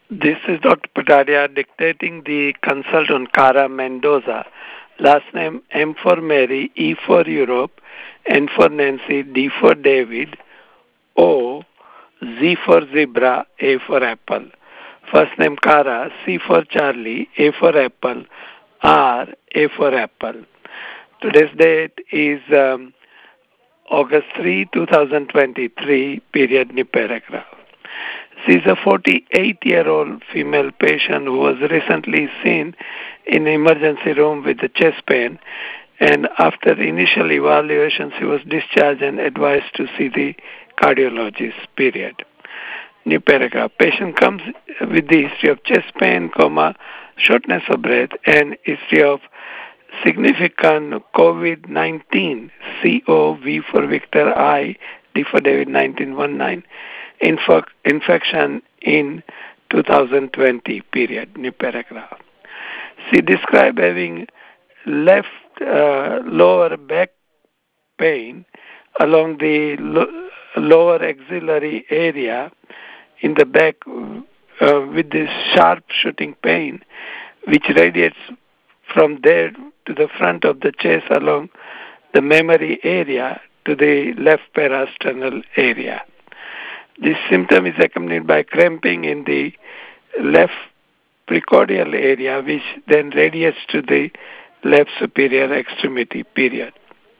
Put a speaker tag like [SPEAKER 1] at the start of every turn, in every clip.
[SPEAKER 1] This is Dr. Patadia dictating the consult on Cara Mendoza. Last name M for Mary, E for Europe, N for Nancy, D for David, O, Z for Zebra, A for Apple. First name Cara, C for Charlie, A for Apple, R, A for Apple. Today's date is August 3, 2023, period, new paragraph. She is a 48-year-old female patient who was recently seen in the emergency room with the chest pain, and after initial evaluation, she was discharged and advised to see the cardiologist, period. New paragraph. Patient comes with the history of chest pain, shortness of breath, and history of significant COVID-19, COV for Victor, I, D for David, 1919, infection in 2020, period, new paragraph. She described having left lower back pain along the lower axillary area in the back with this sharp shooting pain which radiates from there to the front of the chest along the memory area to the left parasternal area. This symptom is accompanied by cramping in the left precordial area, which then radiates to the left superior extremity, period.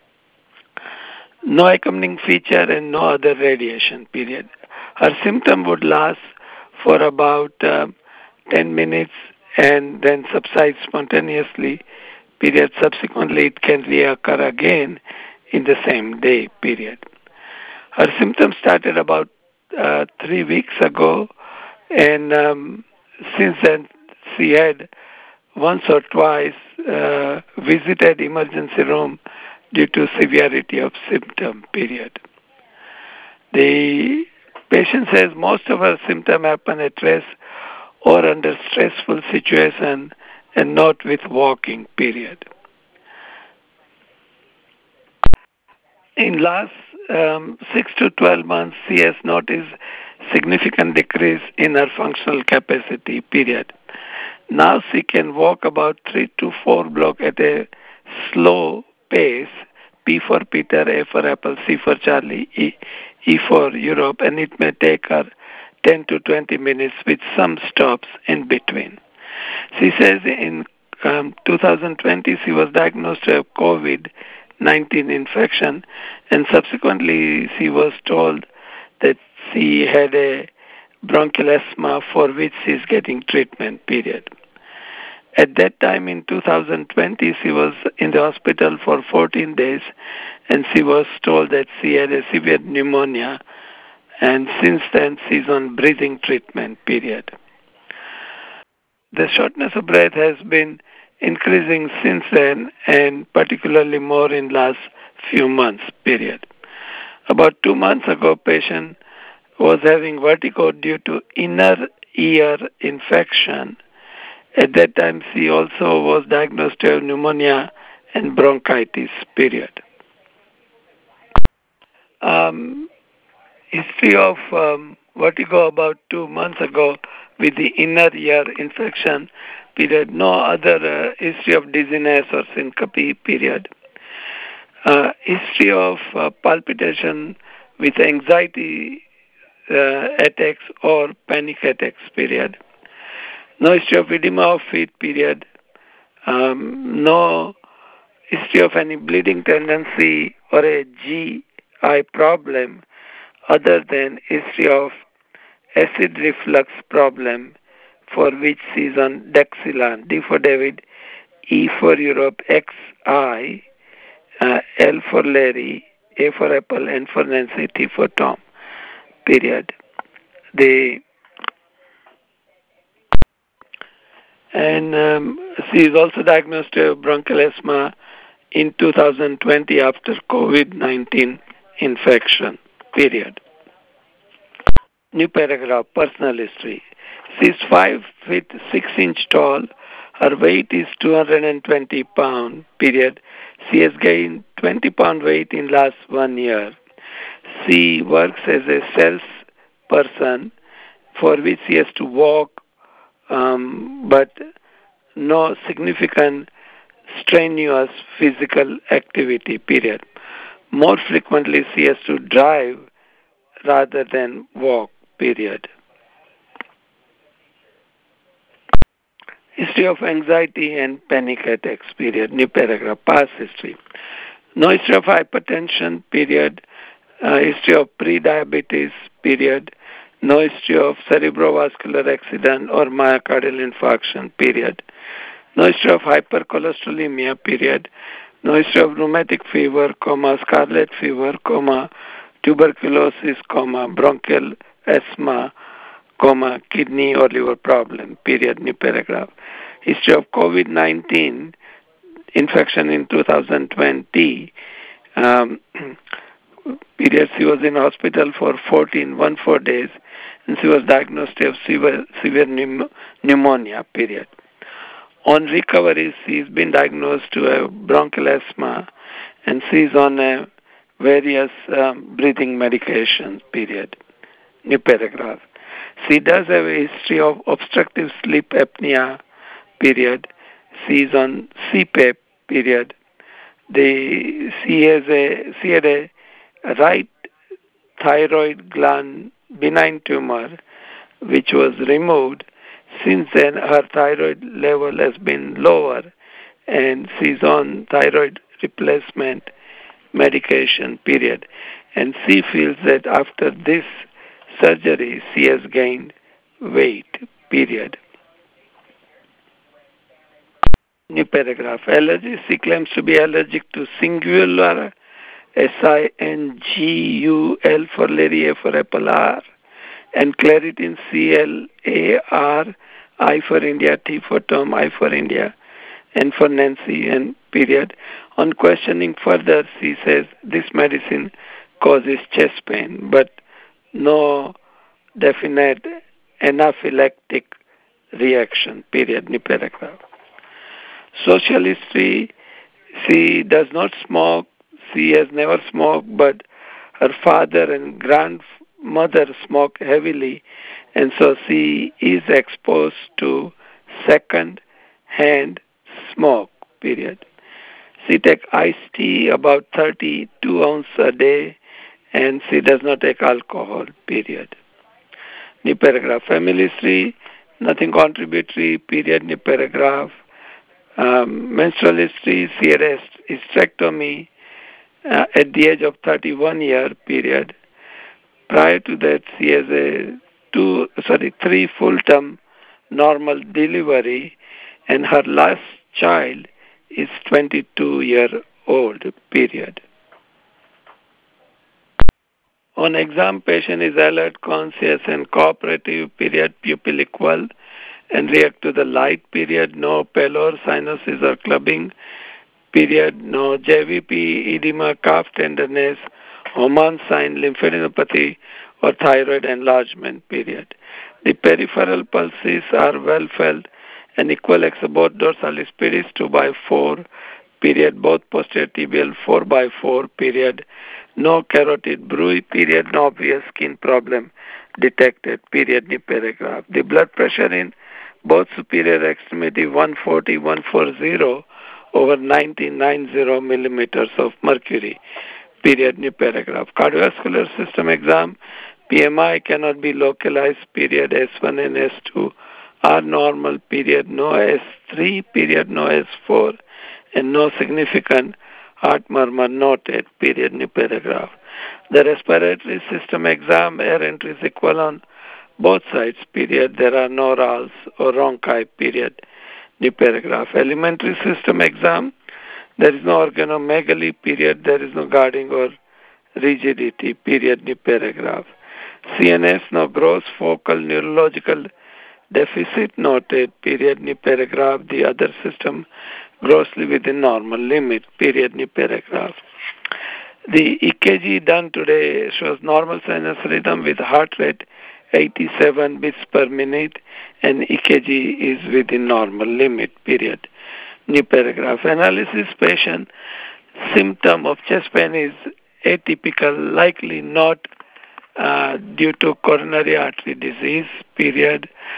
[SPEAKER 1] No accompanying feature and no other radiation, period. Her symptom would last for about 10 minutes and then subside spontaneously, period. Subsequently, it can reoccur again in the same day, period. Her symptoms started about 3 weeks ago, and since then she had once or twice visited emergency room due to severity of symptom, period. The patient says most of her symptoms happen at rest or under stressful situation and not with walking, period. In last 6 to 12 months, she has noticed significant decrease in her functional capacity, period. Now she can walk about 3 to 4 blocks at a slow pace, P for Peter, A for Apple, C for Charlie, E for Europe, and it may take her 10 to 20 minutes with some stops in between. She says in 2020 she was diagnosed with COVID-19 infection, and subsequently she was told that she had a bronchial asthma for which she is getting treatment, period. At that time in 2020, she was in the hospital for 14 days, and she was told that she had a severe pneumonia, and since then she's on breathing treatment, period. The shortness of breath has been increasing since then, and particularly more in last few months, period. About 2 months ago, patient was having vertigo due to inner ear infection. At that time, she also was diagnosed with pneumonia and bronchitis, period. History of vertigo about 2 months ago with the inner ear infection, period. No other history of dizziness or syncope, period. History of palpitation with anxiety attacks or panic attacks, period. No history of edema of feet, period. No history of any bleeding tendency or a GI problem other than history of acid reflux problem for which she is on Dexilan, D for David, E for Europe, XI, L for Larry, A for Apple, N for Nancy, T for Tom, period. She is also diagnosed with bronchial asthma in 2020 after COVID-19 infection, period. New paragraph, personal history. She is 5 feet 6 inch tall. Her weight is 220 pounds, period. She has gained 20 pound weight in last 1 year. She works as a sales person for which she has to walk but no significant strenuous physical activity, period. More frequently, she has to drive rather than walk, period. History of anxiety and panic attacks, period. New paragraph, past history. No history of hypertension, period. History of pre-diabetes, period. No history of cerebrovascular accident or myocardial infarction, period. No history of hypercholesterolemia, period. No history of rheumatic fever, scarlet fever, tuberculosis, bronchial asthma, kidney or liver problem, period, new paragraph. History of COVID-19 infection in 2020, um, period, she was in hospital for 14 days, and she was diagnosed with severe pneumonia, period. On recovery, she's been diagnosed to have bronchial asthma, and she's on various breathing medications, period. New paragraph. She does have a history of obstructive sleep apnea, period. She is on CPAP, period. She had a right thyroid gland benign tumor which was removed. Since then, her thyroid level has been lower, and she's on thyroid replacement medication, period. And she feels that after this surgery, she has gained weight, period. New paragraph. Allergy. She claims to be allergic to singular, SINGUL for Larry, A for Apple, R, and claritin, CLAR, I for India, T for Tom, I for India, N for Nancy, and period. On questioning further, she says this medicine causes chest pain, but no definite anaphylactic reaction, period, new paragraph. Social history, she does not smoke, she has never smoked, but her father and grandmother smoke heavily, and so she is exposed to second-hand smoke, period. She takes iced tea about 32 ounces a day, and she does not take alcohol, period. New paragraph. Family history, nothing contributory, period, new paragraph. Menstrual history, she had a hysterectomy at the age of 31 year period. Prior to that, she has three full-term normal delivery, and her last child is 22-year-old, period. On exam, patient is alert, conscious, and cooperative, period, pupil equal, and react to the light, period, no pallor, cyanosis or clubbing, period, no JVP, edema, calf tenderness, hormone sign, lymphadenopathy, or thyroid enlargement, period. The peripheral pulses are well felt and equal except both dorsalis pedis 2/4, period, both posterior tibial 4/4, period, no carotid bruit, period, no obvious skin problem detected, period, new paragraph. The blood pressure in both superior extremity 140 over 90 millimeters of mercury, period, new paragraph. Cardiovascular system exam, PMI cannot be localized, period, S1 and S2 are normal, period, no S3, period, no S4, and no significant heart murmur noted, period, new paragraph. The respiratory system exam, air entry is equal on both sides, period, there are no rals or rhonchi, period, new paragraph. Alimentary system exam, there is no organomegaly, period, there is no guarding or rigidity, period, new paragraph. CNS, no gross focal neurological deficit noted, period, new paragraph. The other system grossly within normal limit, period, new paragraph. The EKG done today shows normal sinus rhythm with heart rate 87 beats per minute, and EKG is within normal limit, period. New paragraph. Analysis patient symptom of chest pain is atypical, likely not due to coronary artery disease, period.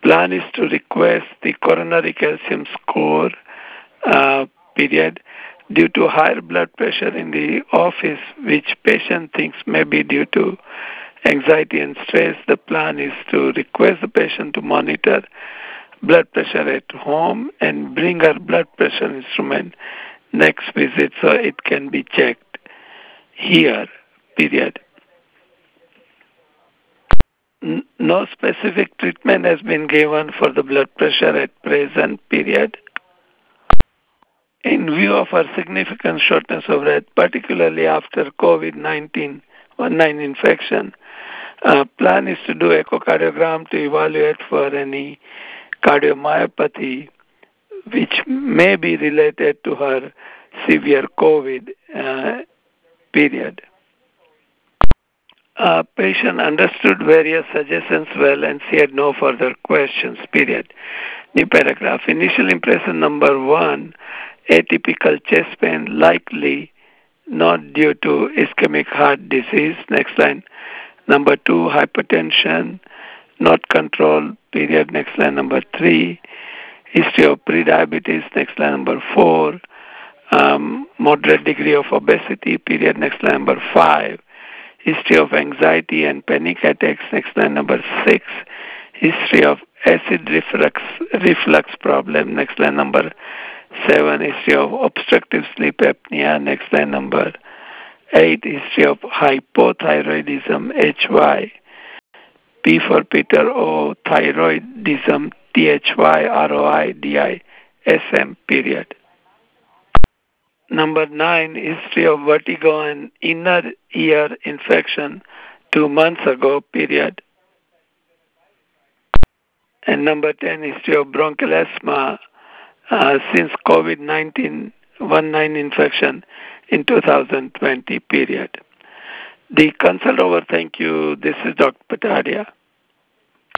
[SPEAKER 1] Plan is to request the coronary calcium score, period, due to higher blood pressure in the office, which patient thinks may be due to anxiety and stress. The plan is to request the patient to monitor blood pressure at home and bring her blood pressure instrument next visit so it can be checked here, period. No specific treatment has been given for the blood pressure at present, period. In view of our significant shortness of breath, particularly after COVID-19 infection, plan is to do echocardiogram to evaluate for any cardiomyopathy which may be related to her severe COVID period. Patient understood various suggestions well and she had no further questions, period. New paragraph. Initial impression number 1, atypical chest pain likely not due to ischemic heart disease. Next line. Number 2, hypertension not controlled, period. Next line. Number 3, history of prediabetes. Next line. Number 4, moderate degree of obesity, period. Next line. Number 5, history of anxiety and panic attacks. Next line. Number 6, history of acid reflux problem. Next line. Number 7, history of obstructive sleep apnea. Next line. Number 8, history of hypothyroidism, HY. P for Peter, O, thyroidism, THYROIDISM, period. Number 9, history of vertigo and inner ear infection 2 months ago, period. And number 10, history of bronchial asthma since COVID-19 infection in 2020, period. The consult over. Thank you. This is Dr. Patadia.